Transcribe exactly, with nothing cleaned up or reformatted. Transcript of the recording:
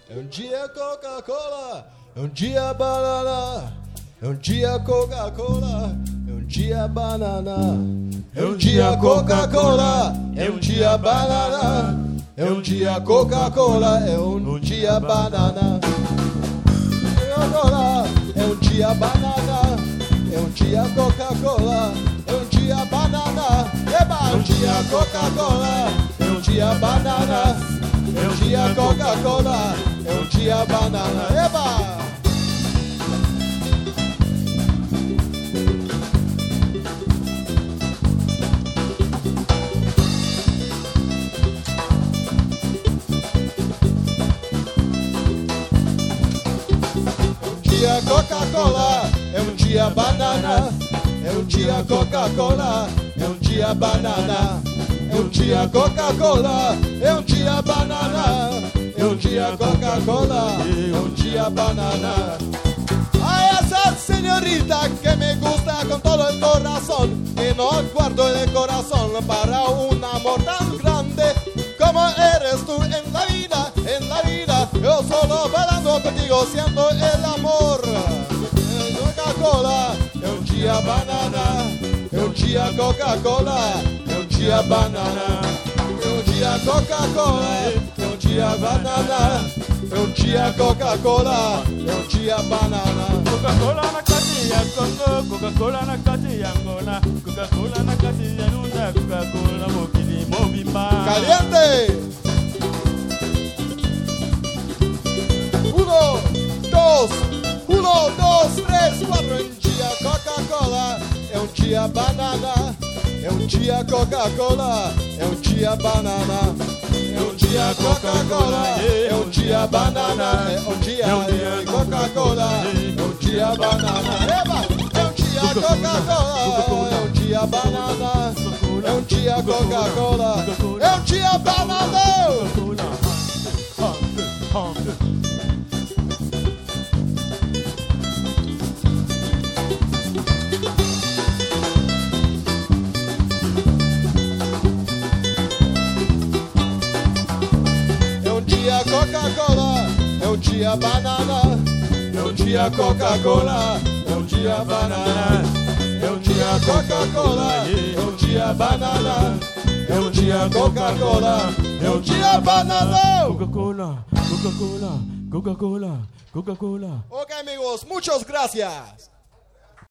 é um dia Coca-Cola, é um dia banana, é um dia Coca-Cola, é um dia banana, é um dia Coca-Cola, é um dia banana, é um dia Coca-Cola, é um dia banana, Coca-Cola, é um dia banana, é um dia Coca-Cola, é um dia banana, eba, é um dia Coca-Cola, é um dia banana, é um dia Coca-Cola, é um dia banana, eba. Coca-Cola, é um dia banana, é um dia Coca-Cola, é um dia banana, é um dia Coca-Cola, é um dia banana, é um dia Coca-Cola, é um dia banana. A esa señorita que me gusta con todo el corazón, que no guardo el corazón para un amor tan grande como eres tú en la vida, en la vida, yo solo bailando contigo siendo el amor. Coca-Cola, é um dia banana, é um dia Coca-Cola, é um dia banana, é um dia Coca-Cola, é um dia banana, é um dia Coca-Cola, é um dia banana. Coca-Cola na kati ya Congo, Coca-Cola na kati ya Angola, Coca-Cola na kati ya Lunda, Coca-Cola mokili mobimba. Caliente! Uno, dos, uno, dos, três, quatro. É um dia Coca-Cola, é um dia banana, é um dia Coca-Cola, é um dia banana, é um dia Coca-Cola, é um dia banana, é um dia Coca-Cola, é um dia banana, é um dia Coca-Cola, é um dia banana, é um dia Coca-Cola, é um dia banana. Coca-Cola, é um dia banana, é um dia Coca-Cola, é um dia banana, é um dia Coca-Cola, é um dia banana, é um dia Coca-Cola, é um dia banana. Coca-Cola, Coca-Cola, Coca-Cola, Coca-Cola. Ok amigos, muchas gracias.